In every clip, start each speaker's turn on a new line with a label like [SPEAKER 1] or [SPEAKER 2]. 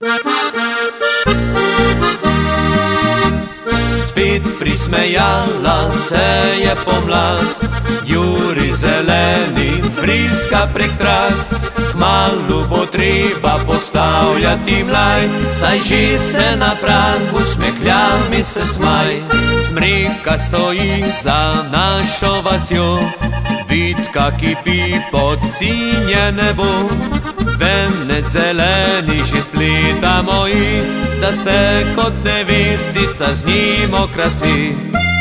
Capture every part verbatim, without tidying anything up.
[SPEAKER 1] Spet prismejala se je pomlad, juri zeleni, friska prek trat. Kmalu bo treba postavljati mlaj, saj že se na pragu smehlja mesec maj. Smreka stoji za našo vasjo, Vitka kipi pod sinje nebo. Venec zeleni že spletamo ji, da se kot nevestica z njim okrasi.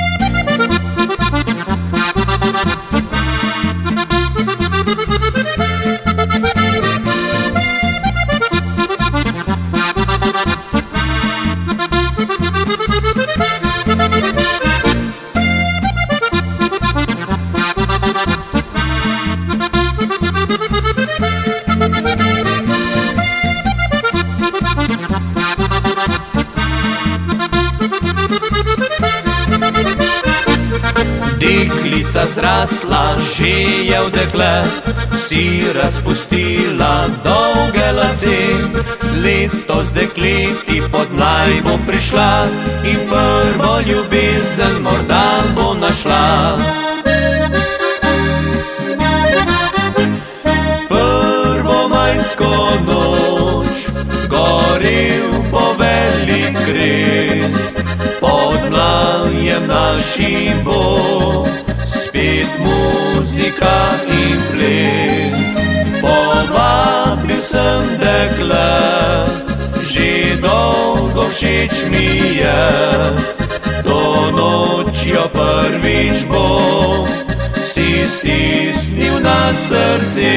[SPEAKER 1] Deklica zrasla, že je v dekle, si razpustila dolge lase. Letos dekleti pod mlaj bo prišla in prvo ljubezen morda bo našla. Prvomajsko noč gorel bo velik kres, pod mlajem našim bo spet muzika in ples. Povabil sem dekle, že dolgo všeč mi je, to noč jo prvič bom si stisnil na srce.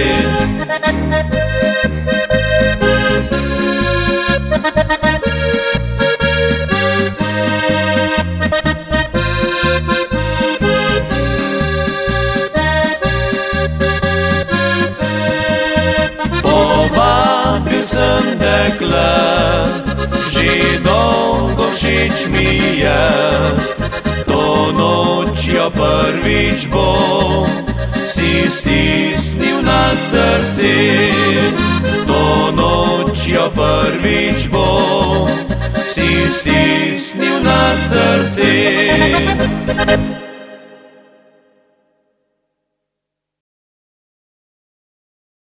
[SPEAKER 1] Povabil sem dekle, že dolgo všeč mi je, to noč jo prvič bom si stisnil na srce. To noč jo prvič bom si stisnil na srce.